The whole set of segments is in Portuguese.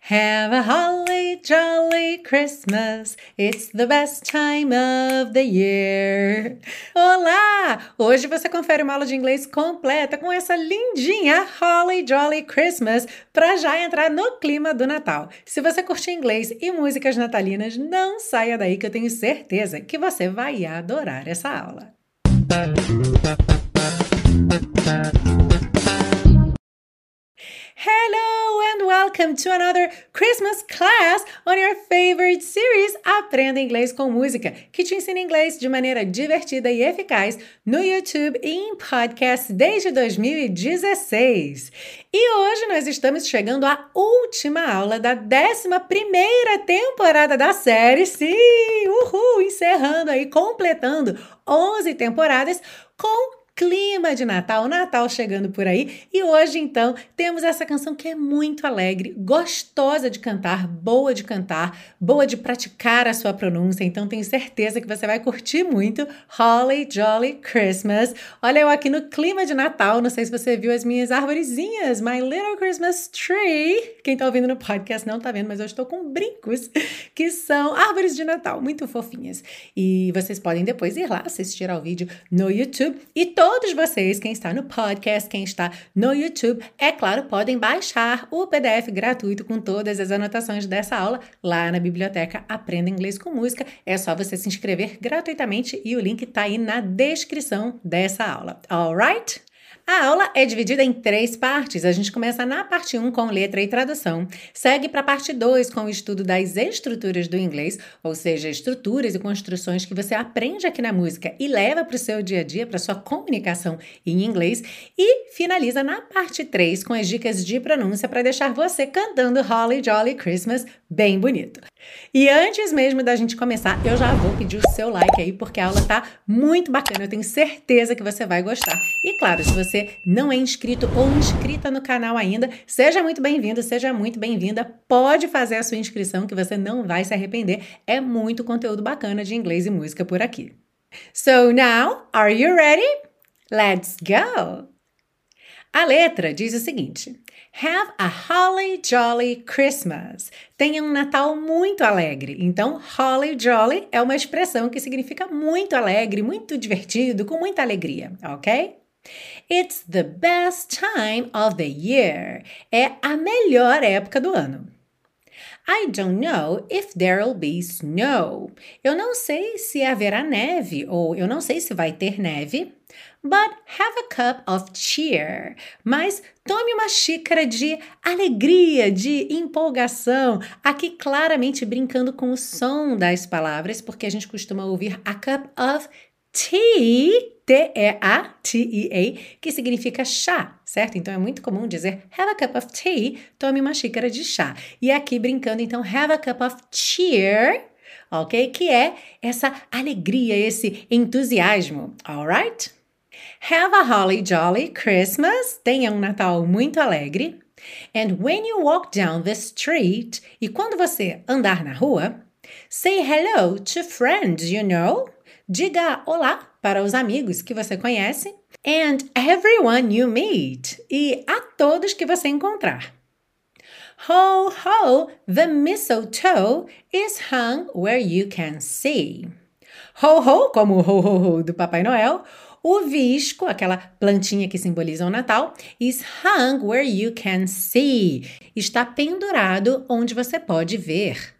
Have a holly jolly Christmas, it's the best time of the year. Olá! Hoje você confere uma aula de inglês completa com essa lindinha Holly Jolly Christmas para já entrar no clima do Natal. Se você curte inglês e músicas natalinas, não saia daí que eu tenho certeza que você vai adorar essa aula. Hello and welcome to another Christmas class on your favorite series Aprenda Inglês com Música, que te ensina inglês de maneira divertida e eficaz no YouTube e em podcast desde 2016. E hoje nós estamos chegando à última aula da 11ª temporada da série. Sim! Uhul! Encerrando aí, completando 11 temporadas com clima de Natal, Natal chegando por aí. E hoje, então, temos essa canção que é muito alegre, gostosa de cantar, boa de praticar a sua pronúncia. Então, tenho certeza que você vai curtir muito Holly Jolly Christmas. Olha eu aqui no clima de Natal. Não sei se você viu as minhas arvorezinhas, My Little Christmas Tree. Quem tá ouvindo no podcast não tá vendo, mas eu estou com brincos, que são árvores de Natal, muito fofinhas. E vocês podem depois ir lá assistir ao vídeo no YouTube. E todos vocês, quem está no podcast, quem está no YouTube, é claro, podem baixar o PDF gratuito com todas as anotações dessa aula lá na biblioteca Aprenda Inglês com Música. É só você se inscrever gratuitamente e o link está aí na descrição dessa aula. Alright? A aula é dividida em 3 partes. A gente começa na parte 1 com letra e tradução, segue para a parte 2 com o estudo das estruturas do inglês, ou seja, estruturas e construções que você aprende aqui na música e leva para o seu dia a dia, para a sua comunicação em inglês, e finaliza na parte 3 com as dicas de pronúncia para deixar você cantando Holly Jolly Christmas bem bonito. E antes mesmo da gente começar, eu já vou pedir o seu like aí, porque a aula tá muito bacana, eu tenho certeza que você vai gostar. E claro, se você não é inscrito ou inscrita no canal ainda, seja muito bem-vindo, seja muito bem-vinda, pode fazer a sua inscrição que você não vai se arrepender, é muito conteúdo bacana de inglês e música por aqui. So now, are you ready? Let's go! A letra diz o seguinte: Have a holly jolly Christmas. Tenha um Natal muito alegre. Então, holly jolly é uma expressão que significa muito alegre, muito divertido, com muita alegria, ok? It's the best time of the year. É a melhor época do ano. I don't know if there'll be snow. Eu não sei se haverá neve ou eu não sei se vai ter neve. But have a cup of cheer. Mas tome uma xícara de alegria, de empolgação. Aqui claramente brincando com o som das palavras, porque a gente costuma ouvir a cup of tea, T-E-A-T-E-A, que significa chá, certo? Então é muito comum dizer have a cup of tea, tome uma xícara de chá. E aqui brincando, então, have a cup of cheer, ok? Que é essa alegria, esse entusiasmo, alright? Have a holly jolly Christmas. Tenha um Natal muito alegre. And when you walk down the street, e quando você andar na rua, say hello to friends, you know? Diga olá para os amigos que você conhece. And everyone you meet. E a todos que você encontrar. Ho, ho, the mistletoe is hung where you can see. Ho, ho, como o ho, ho, ho do Papai Noel. O visco, aquela plantinha que simboliza o Natal, is hung where you can see. Está pendurado onde você pode ver.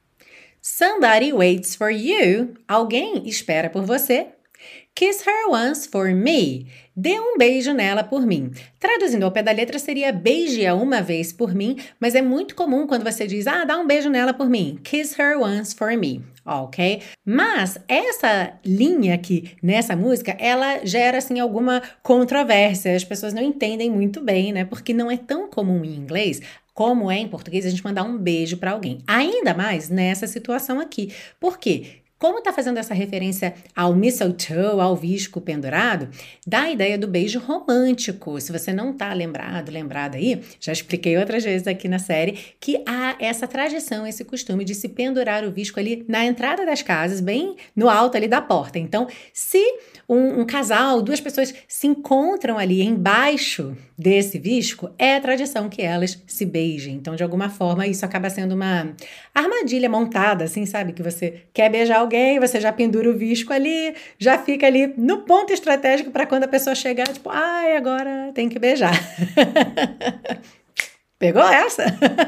Somebody waits for you. Alguém espera por você. Kiss her once for me. Dê um beijo nela por mim. Traduzindo ao pé da letra seria beije-a uma vez por mim, mas é muito comum quando você diz, dá um beijo nela por mim. Kiss her once for me, ok? Mas essa linha aqui nessa música, ela gera assim alguma controvérsia. As pessoas não entendem muito bem, né? Porque não é tão comum em inglês como é em português a gente mandar um beijo para alguém. Ainda mais nessa situação aqui. Por quê? como está fazendo essa referência ao mistletoe, ao visco pendurado, dá a ideia do beijo romântico. Se você não está lembrada aí, já expliquei outras vezes aqui na série que há essa tradição, esse costume de se pendurar o visco ali na entrada das casas, bem no alto ali da porta. Então, se um casal, duas pessoas se encontram ali embaixo desse visco, é a tradição que elas se beijem. Então, de alguma forma, isso acaba sendo uma armadilha montada, assim, sabe? Que você quer beijar alguém, você já pendura o visco ali, já fica ali no ponto estratégico para quando a pessoa chegar, tipo, ai, agora tem que beijar. Pegou essa?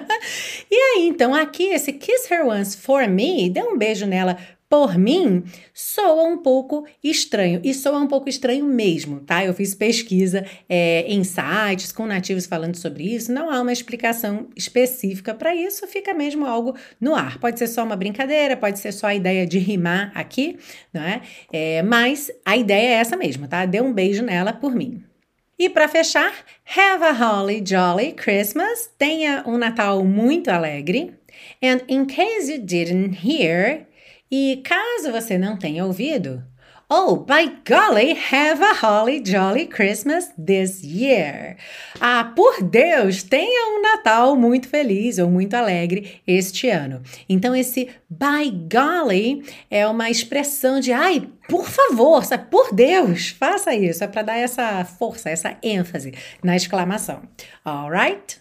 E aí, então, aqui, esse Kiss Her Once for Me, dê um beijo nela por mim, soa um pouco estranho. E soa um pouco estranho mesmo, tá? Eu fiz pesquisa em sites com nativos falando sobre isso. Não há uma explicação específica para isso. Fica mesmo algo no ar. Pode ser só uma brincadeira, pode ser só a ideia de rimar aqui, não é? Mas a ideia é essa mesmo, tá? Dê um beijo nela por mim. E para fechar, have a holly jolly Christmas. Tenha um Natal muito alegre. And in case you didn't hear... E caso você não tenha ouvido, oh, by golly, have a holly jolly Christmas this year. Ah, por Deus, tenha um Natal muito feliz ou muito alegre este ano. Então, esse by golly é uma expressão de, ai, por favor, sabe? Por Deus, faça isso. É para dar essa força, essa ênfase na exclamação. Alright?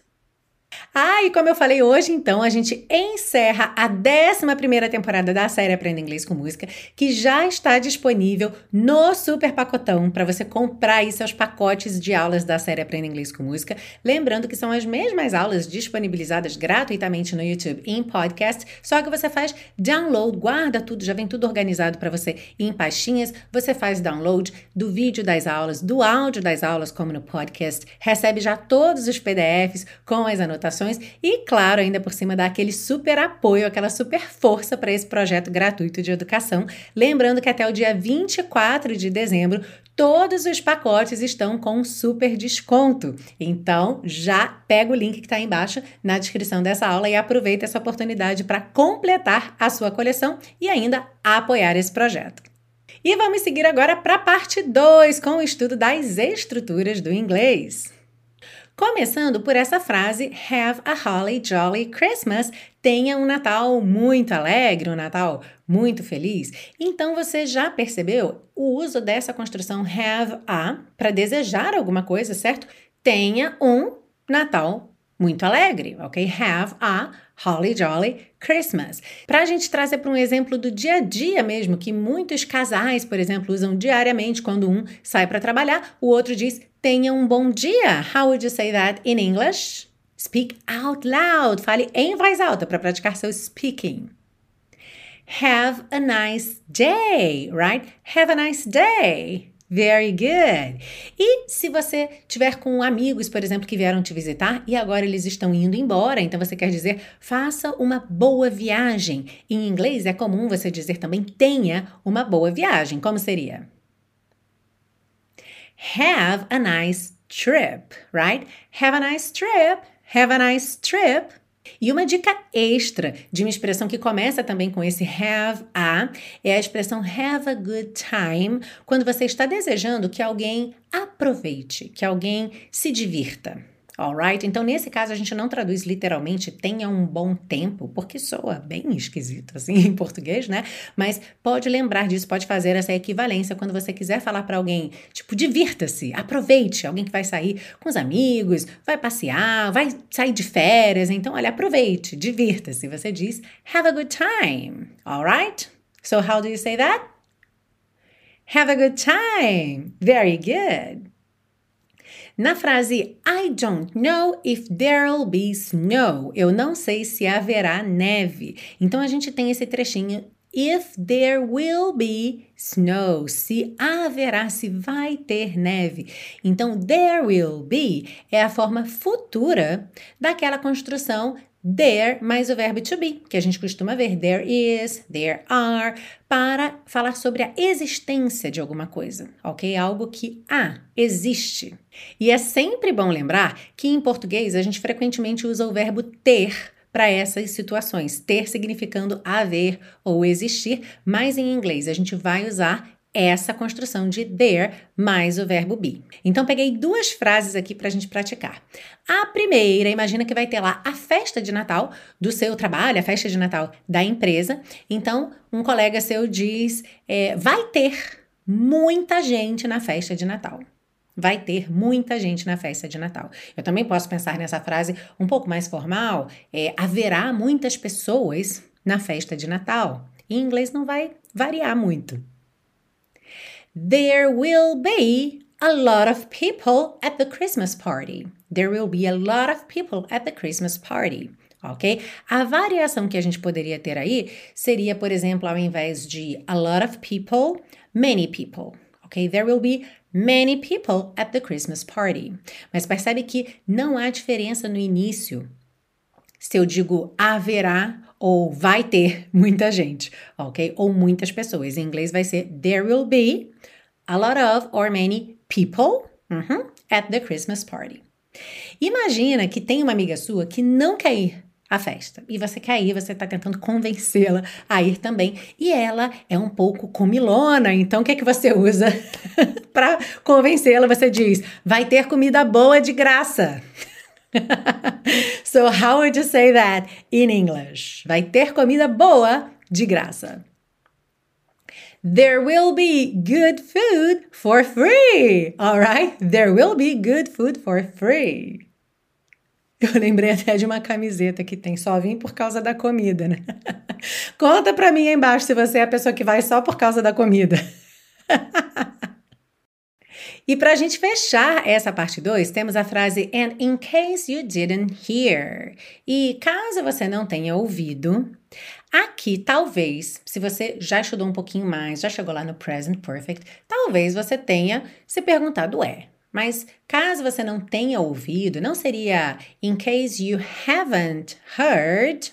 E como eu falei hoje, então, a gente encerra a 11ª temporada da série Aprenda Inglês com Música, que já está disponível no Super Pacotão para você comprar aí seus pacotes de aulas da série Aprenda Inglês com Música. Lembrando que são as mesmas aulas disponibilizadas gratuitamente no YouTube em podcast, só que você faz download, guarda tudo, já vem tudo organizado para você em pastinhas, você faz download do vídeo das aulas, do áudio das aulas, como no podcast, recebe já todos os PDFs com as anotações e, claro, ainda por cima dá aquele super apoio, aquela super força para esse projeto gratuito de educação. Lembrando que até o dia 24 de dezembro, todos os pacotes estão com super desconto. Então, já pega o link que está aí embaixo na descrição dessa aula e aproveita essa oportunidade para completar a sua coleção e ainda apoiar esse projeto. E vamos seguir agora para a parte 2, com o estudo das estruturas do inglês. Começando por essa frase, have a holly jolly Christmas, tenha um Natal muito alegre, um Natal muito feliz. Então, você já percebeu o uso dessa construção have a para desejar alguma coisa, certo? Tenha um Natal muito alegre, ok? Have a holly jolly Christmas. Para a gente trazer para um exemplo do dia a dia mesmo, que muitos casais, por exemplo, usam diariamente quando um sai para trabalhar, o outro diz, tenha um bom dia. How would you say that in English? Speak out loud. Fale em voz alta para praticar seu speaking. Have a nice day, right? Have a nice day. Very good. E se você tiver com amigos, por exemplo, que vieram te visitar e agora eles estão indo embora, então você quer dizer, faça uma boa viagem. Em inglês é comum você dizer também, tenha uma boa viagem. Como seria? Have a nice trip, right? Have a nice trip. Have a nice trip. E uma dica extra de uma expressão que começa também com esse have a é a expressão have a good time, quando você está desejando que alguém aproveite, que alguém se divirta. Alright? Então, nesse caso, a gente não traduz literalmente tenha um bom tempo, porque soa bem esquisito, assim, em português, né? Mas pode lembrar disso, pode fazer essa equivalência quando você quiser falar para alguém, tipo, divirta-se, aproveite, alguém que vai sair com os amigos, vai passear, vai sair de férias, então, olha, aproveite, divirta-se. Você diz, have a good time, alright? So, how do you say that? Have a good time. Very good. Na frase I don't know if there'll be snow, eu não sei se haverá neve. Então, a gente tem esse trechinho if there will be snow, se haverá, se vai ter neve. Então, there will be é a forma futura daquela construção there mais o verbo to be, que a gente costuma ver there is, there are, para falar sobre a existência de alguma coisa, ok? Algo que existe. E é sempre bom lembrar que em português a gente frequentemente usa o verbo ter para essas situações. Ter significando haver ou existir, mas em inglês a gente vai usar essa construção de there mais o verbo be. Então, peguei duas frases aqui para a gente praticar. A primeira, imagina que vai ter lá a festa de Natal do seu trabalho, a festa de Natal da empresa. Então, um colega seu diz, vai ter muita gente na festa de Natal. Vai ter muita gente na festa de Natal. Eu também posso pensar nessa frase um pouco mais formal, haverá muitas pessoas na festa de Natal. Em inglês não vai variar muito. There will be a lot of people at the Christmas party. There will be a lot of people at the Christmas party. Ok? A variação que a gente poderia ter aí seria, por exemplo, ao invés de a lot of people, many people. Ok? There will be many people at the Christmas party. Mas percebe que não há diferença no início se eu digo haverá ou vai ter muita gente, ok? Ou muitas pessoas. Em inglês vai ser there will be a lot of or many people at the Christmas party. Imagina que tem uma amiga sua que não quer ir à festa. E você quer ir, você está tentando convencê-la a ir também. E ela é um pouco comilona, então o que é que você usa para convencê-la? Você diz, vai ter comida boa de graça. So how would you say that in English? Vai ter comida boa de graça. There will be good food for free. All right? There will be good food for free. Eu lembrei até de uma camiseta que tem só vim por causa da comida, né? Conta pra mim aí embaixo se você é a pessoa que vai só por causa da comida. E para a gente fechar essa parte 2, temos a frase And in case you didn't hear. E caso você não tenha ouvido, aqui talvez, se você já estudou um pouquinho mais, já chegou lá no Present Perfect, talvez você tenha se perguntado, mas caso você não tenha ouvido, não seria In case you haven't heard?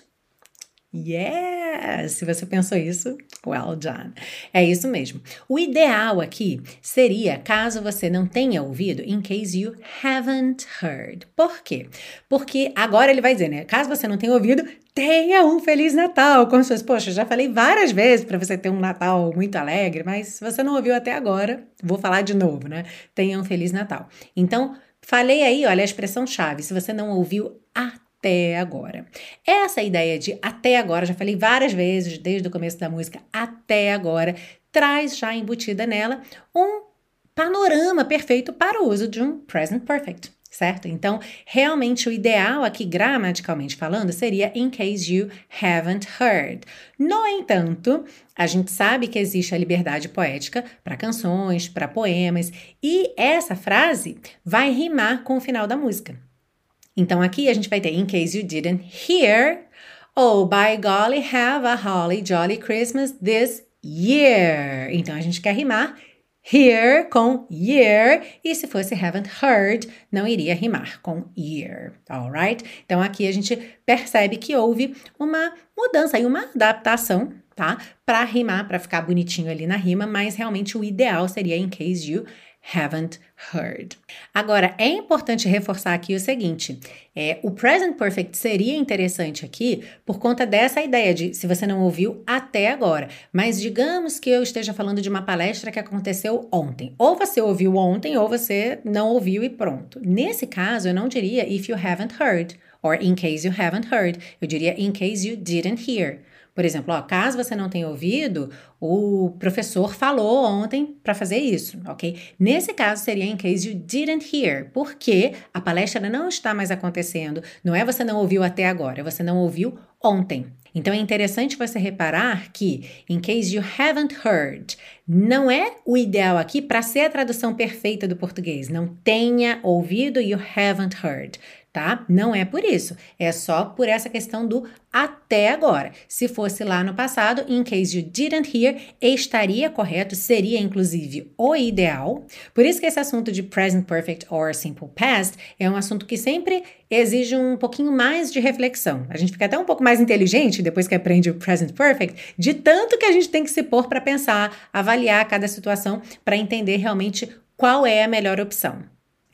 Yes! Se você pensou isso, well done. É isso mesmo. O ideal aqui seria, caso você não tenha ouvido, in case you haven't heard. Por quê? Porque agora ele vai dizer, né? Caso você não tenha ouvido, tenha um Feliz Natal. Como se fosse, poxa, já falei várias vezes para você ter um Natal muito alegre, mas se você não ouviu até agora, vou falar de novo, né? Tenha um Feliz Natal. Então, falei aí, olha, a expressão-chave. Se você não ouviu até agora. Essa ideia de até agora, já falei várias vezes, desde o começo da música, até agora, traz já embutida nela um panorama perfeito para o uso de um present perfect, certo? Então, realmente o ideal aqui, gramaticalmente falando, seria in case you haven't heard. No entanto, a gente sabe que existe a liberdade poética para canções, para poemas, e essa frase vai rimar com o final da música. Então, aqui a gente vai ter in case you didn't hear, oh, by golly, have a holly jolly Christmas this year. Então, a gente quer rimar hear com year, e se fosse haven't heard, não iria rimar com year, alright? Então, aqui a gente percebe que houve uma mudança e uma adaptação, tá? Para rimar, para ficar bonitinho ali na rima, mas realmente o ideal seria in case you haven't heard. Agora, é importante reforçar aqui o seguinte, o present perfect seria interessante aqui por conta dessa ideia de se você não ouviu até agora, mas digamos que eu esteja falando de uma palestra que aconteceu ontem, ou você ouviu ontem ou você não ouviu e pronto. Nesse caso, eu não diria if you haven't heard, or in case you haven't heard, eu diria in case you didn't hear. Por exemplo, caso você não tenha ouvido, o professor falou ontem para fazer isso, ok? Nesse caso, seria in case you didn't hear, porque a palestra não está mais acontecendo, não é você não ouviu até agora, você não ouviu ontem. Então, é interessante você reparar que in case you haven't heard não é o ideal aqui para ser a tradução perfeita do português. Não tenha ouvido, you haven't heard. Tá? Não é por isso, é só por essa questão do até agora. Se fosse lá no passado, in case you didn't hear, estaria correto, seria inclusive o ideal. Por isso que esse assunto de present perfect or simple past é um assunto que sempre exige um pouquinho mais de reflexão. A gente fica até um pouco mais inteligente depois que aprende o present perfect, de tanto que a gente tem que se pôr para pensar, avaliar cada situação para entender realmente qual é a melhor opção.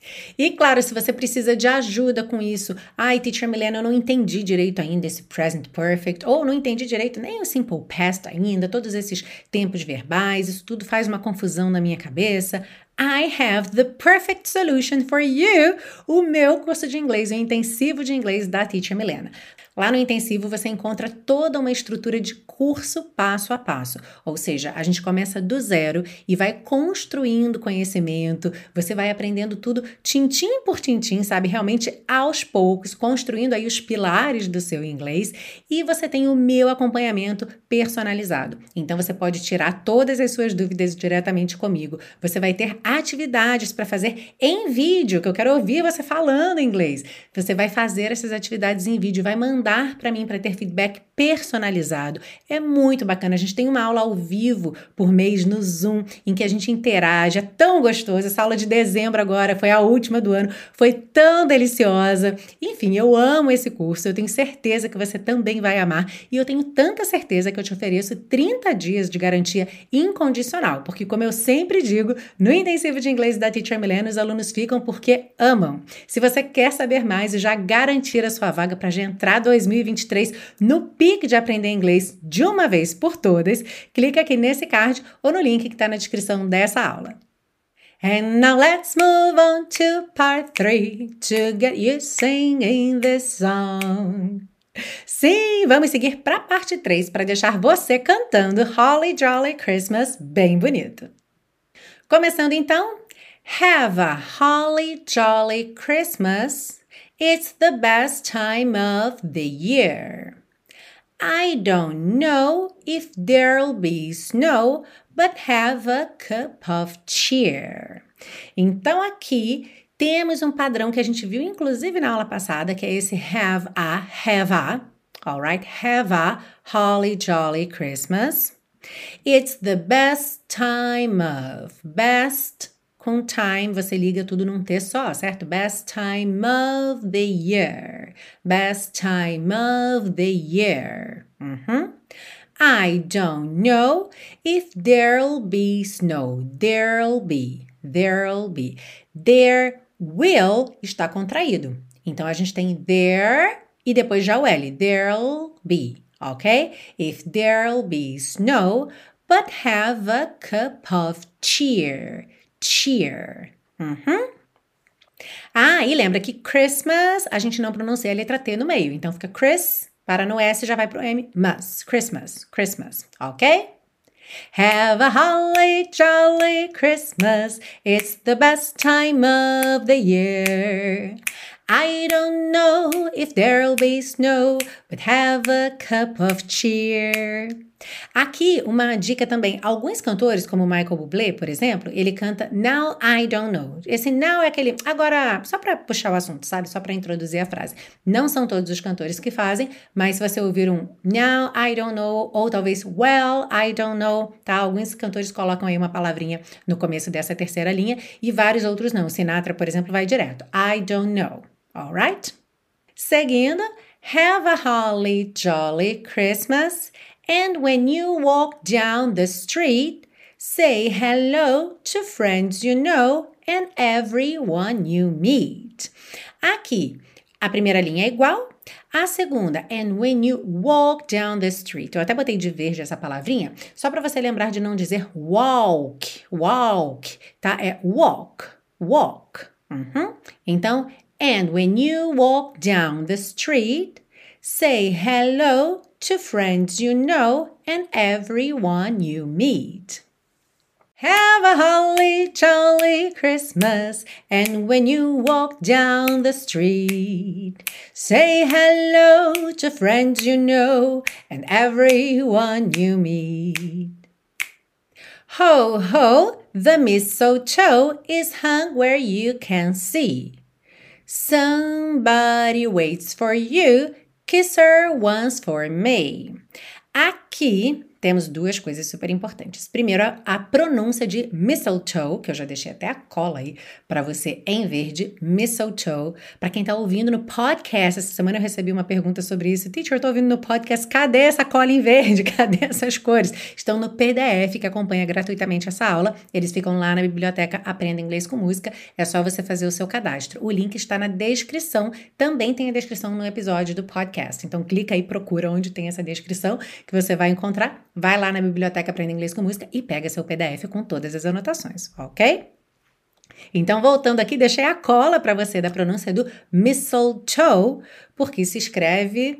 E claro, se você precisa de ajuda com isso, ai, Teacher Milena, eu não entendi direito ainda esse present perfect, ou não entendi direito nem o simple past ainda, todos esses tempos verbais, isso tudo faz uma confusão na minha cabeça. I have the perfect solution for you, o meu curso de inglês, o intensivo de inglês da Teacher Milena. Lá no intensivo você encontra toda uma estrutura de curso passo a passo, ou seja, a gente começa do zero e vai construindo conhecimento, você vai aprendendo tudo tintim por tintim, sabe? Realmente aos poucos, construindo aí os pilares do seu inglês e você tem o meu acompanhamento personalizado. Então você pode tirar todas as suas dúvidas diretamente comigo. Você vai ter atividades para fazer em vídeo, que eu quero ouvir você falando inglês. Você vai fazer essas atividades em vídeo, vai mandar para mim para ter feedback personalizado. É muito bacana. A gente tem uma aula ao vivo por mês no Zoom, em que a gente interage. É tão gostoso. Essa aula de dezembro agora foi a última do ano. Foi tão deliciosa. Enfim, eu amo esse curso. Eu tenho certeza que você também vai amar. E eu tenho tanta certeza que eu te ofereço 30 dias de garantia incondicional. Porque, como eu sempre digo, no intensivo de inglês da Teacher Milena, os alunos ficam porque amam. Se você quer saber mais e já garantir a sua vaga para já entrar 2023 no pique de aprender inglês de uma vez por todas, clica aqui nesse card ou no link que está na descrição dessa aula. And now let's move on to part 3 to get you singing this song. Sim, vamos seguir para a parte 3 para deixar você cantando Holly Jolly Christmas bem bonito. Começando então, have a holly jolly Christmas. It's the best time of the year. I don't know if there'll be snow, but have a cup of cheer. Então aqui temos um padrão que a gente viu inclusive na aula passada, que é esse have a, alright? Have a holly jolly Christmas. It's the best time of, best com time, você liga tudo num T só, certo? Best time of the year. Best time of the year. I don't know if there'll be snow. There'll be. There will está contraído. Então, a gente tem there e depois já o L. There'll be, ok? If there'll be snow, but have a cup of cheer. Cheer. Ah, e lembra que Christmas, a gente não pronuncia a letra T no meio. Então, fica Chris, para no S, já vai pro M. Mas, Christmas, ok? Have a holly jolly Christmas. It's the best time of the year. I don't know if there'll be snow, but have a cup of cheer. Aqui, uma dica também. Alguns cantores, como Michael Bublé, por exemplo, ele canta Now I Don't Know. Esse now é aquele... Agora, só para puxar o assunto, sabe? Só para introduzir a frase. Não são todos os cantores que fazem, mas se você ouvir um Now I Don't Know, ou talvez Well I Don't Know, tá? Alguns cantores colocam aí uma palavrinha no começo dessa terceira linha e vários outros não. Sinatra, por exemplo, vai direto. I don't know. Alright? Seguindo, have a holly jolly Christmas. And when you walk down the street, say hello to friends you know and everyone you meet. Aqui, a primeira linha é igual. A segunda, and when you walk down the street. Eu até botei de verde essa palavrinha, só para você lembrar de não dizer walk, tá? É walk. Então, and when you walk down the street, say hello to friends you know and everyone you meet. Have a holly jolly Christmas, and when you walk down the street, say hello to friends you know and everyone you meet. Ho, ho, the mistletoe is hung where you can see. Somebody waits for you, kiss her once for me. Aqui Aqui temos duas coisas super importantes. Primeiro, a pronúncia de mistletoe, que eu já deixei até a cola aí para você em verde, mistletoe. Para quem tá ouvindo no podcast, essa semana eu recebi uma pergunta sobre isso. Teacher, eu tô ouvindo no podcast, cadê essa cola em verde? Cadê essas cores? Estão no PDF que acompanha gratuitamente essa aula. Eles ficam lá na biblioteca Aprenda Inglês com Música. É só você fazer o seu cadastro. O link está na descrição. Também tem a descrição no episódio do podcast. Então clica aí, procura onde tem essa descrição que você vai encontrar. Vai lá na biblioteca Aprenda Inglês com Música e pega seu PDF com todas as anotações, ok? Então, voltando aqui, deixei a cola para você da pronúncia do mistletoe, porque se escreve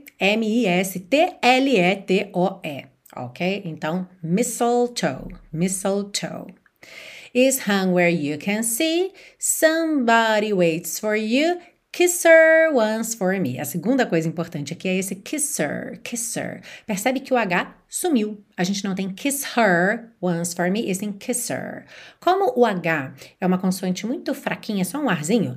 M-I-S-T-L-E-T-O-E, ok? Então, mistletoe, mistletoe. Is hung where you can see, somebody waits for you, kisser once for me. A segunda coisa importante aqui é esse kisser, kisser. Percebe que o H sumiu. A gente não tem kiss her once for me, e sim kisser. Como o H é uma consoante muito fraquinha, só um arzinho,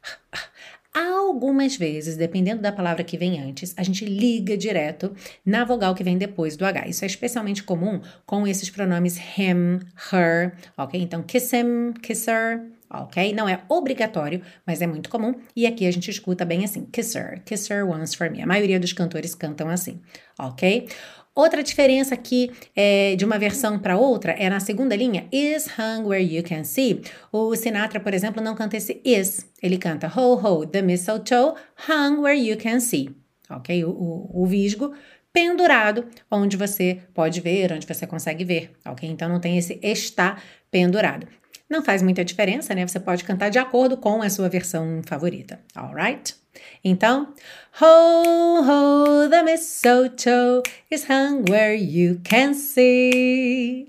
algumas vezes, dependendo da palavra que vem antes, a gente liga direto na vogal que vem depois do H. Isso é especialmente comum com esses pronomes him, her, ok? Então, kiss him, kiss her, ok? Não é obrigatório, mas é muito comum. E aqui a gente escuta bem assim, kiss her once for me. A maioria dos cantores cantam assim, ok? Outra diferença aqui de uma versão para outra é na segunda linha, is hung where you can see. O Sinatra, por exemplo, não canta esse is. Ele canta ho, ho, the mistletoe hung where you can see. Ok? O visgo pendurado, onde você pode ver, onde você consegue ver. Ok? Então não tem esse está pendurado. Não faz muita diferença, né? Você pode cantar de acordo com a sua versão favorita. Alright? Então, ho, ho, the mistletoe is hung where you can see.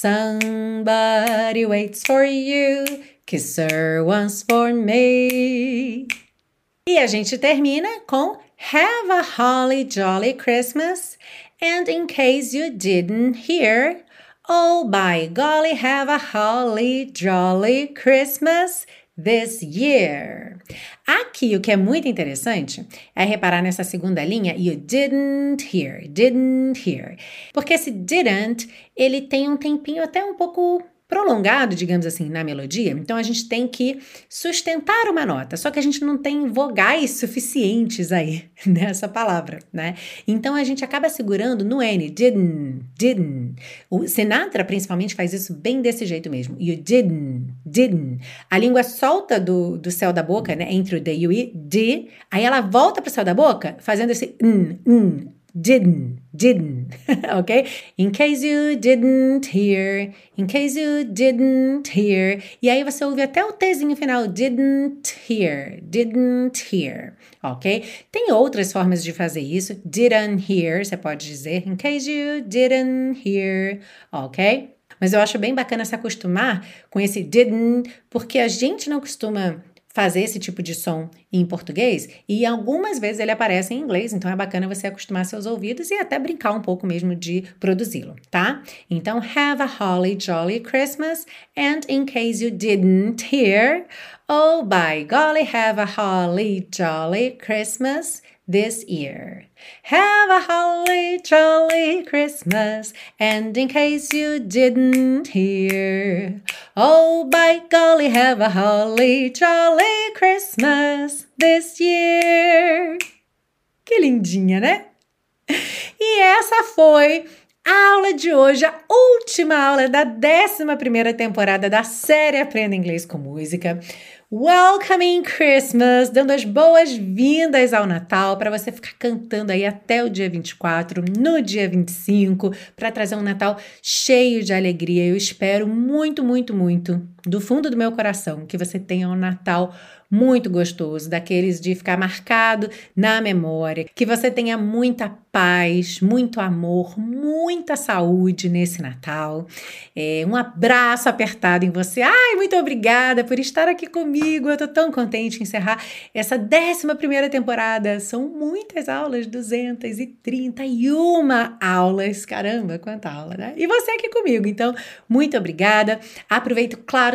Somebody waits for you, kiss her once for me. E a gente termina com have a holly jolly Christmas. And in case you didn't hear, oh, by golly, have a holly jolly Christmas this year. Aqui, o que é muito interessante é reparar nessa segunda linha, you didn't hear. Porque esse didn't, ele tem um tempinho até um pouco prolongado, digamos assim, na melodia. Então, a gente tem que sustentar uma nota, só que a gente não tem vogais suficientes aí nessa palavra, né? Então, a gente acaba segurando no N, didn't. O Sinatra, principalmente, faz isso bem desse jeito mesmo. You didn't. A língua solta do céu da boca, né? Entre o D e o I, D. Aí ela volta pro céu da boca, fazendo esse didn't, ok? In case you didn't hear. E aí você ouve até o Tzinho final, didn't hear, ok? Tem outras formas de fazer isso, didn't hear, você pode dizer, in case you didn't hear, ok? Mas eu acho bem bacana se acostumar com esse didn't, porque a gente não costuma fazer esse tipo de som em português e algumas vezes ele aparece em inglês, então é bacana você acostumar seus ouvidos e até brincar um pouco mesmo de produzi-lo, tá? Então, have a holly jolly Christmas and in case you didn't hear, oh, by golly, have a holly jolly Christmas this year. Have a holly jolly Christmas, and in case you didn't hear, oh, by golly, have a holly jolly Christmas this year. Que lindinha, né? E essa foi a aula de hoje, a última aula da 11ª temporada da série Aprenda Inglês com Música. Welcoming Christmas, dando as boas-vindas ao Natal, para você ficar cantando aí até o dia 24, no dia 25, para trazer um Natal cheio de alegria. Eu espero muito, muito, muito, do fundo do meu coração, que você tenha um Natal muito gostoso, daqueles de ficar marcado na memória, que você tenha muita paz, muito amor, muita saúde nesse Natal. Um abraço apertado em você. Ai, muito obrigada por estar aqui comigo. Eu tô tão contente em encerrar essa 11ª temporada. São muitas aulas, 231 aulas. Caramba, quanta aula, né? E você aqui comigo. Então, muito obrigada. Aproveito, claro,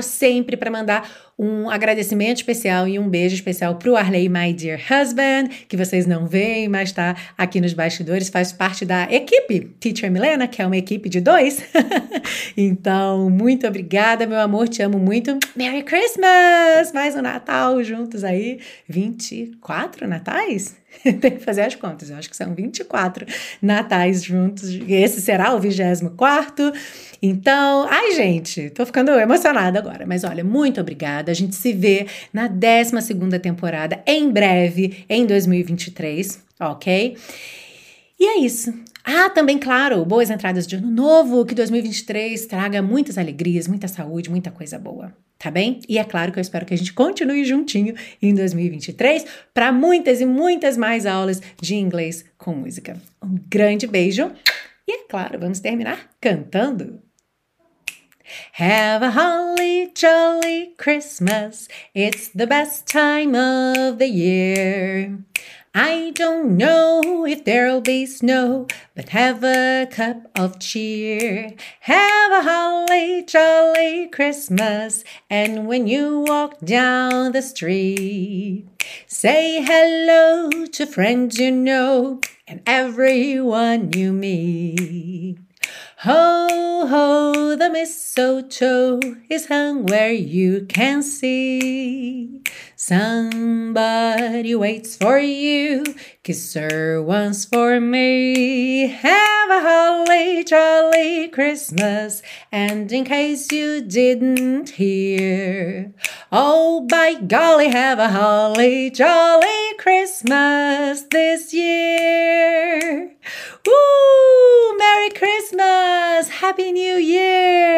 sempre para mandar um agradecimento especial e um beijo especial pro Arley, my dear husband, que vocês não veem, mas tá aqui nos bastidores, faz parte da equipe Teacher Milena, que é uma equipe de 2. Então, muito obrigada, meu amor, te amo muito. Merry Christmas! Mais um Natal juntos aí. 24 natais? Tem que fazer as contas, eu acho que são 24 natais juntos. Esse será o 24º. Então, ai gente, tô ficando emocionada agora. Mas olha, muito obrigada. A gente se vê na 12ª temporada, em breve, em 2023, ok? E é isso. Ah, também, claro, boas entradas de ano novo, que 2023 traga muitas alegrias, muita saúde, muita coisa boa, tá bem? E é claro que eu espero que a gente continue juntinho em 2023 para muitas e muitas mais aulas de inglês com música. Um grande beijo e, é claro, vamos terminar cantando. Have a holly jolly Christmas, it's the best time of the year. I don't know if there'll be snow, but have a cup of cheer. Have a holly jolly Christmas, and when you walk down the street, say hello to friends you know and everyone you meet. Ho, ho, the mistletoe is hung where you can see. Somebody waits for you, kiss her once for me. Have a holly jolly Christmas, and in case you didn't hear, oh, by golly, have a holly jolly Christmas this year. Woo! Merry Christmas! Happy New Year!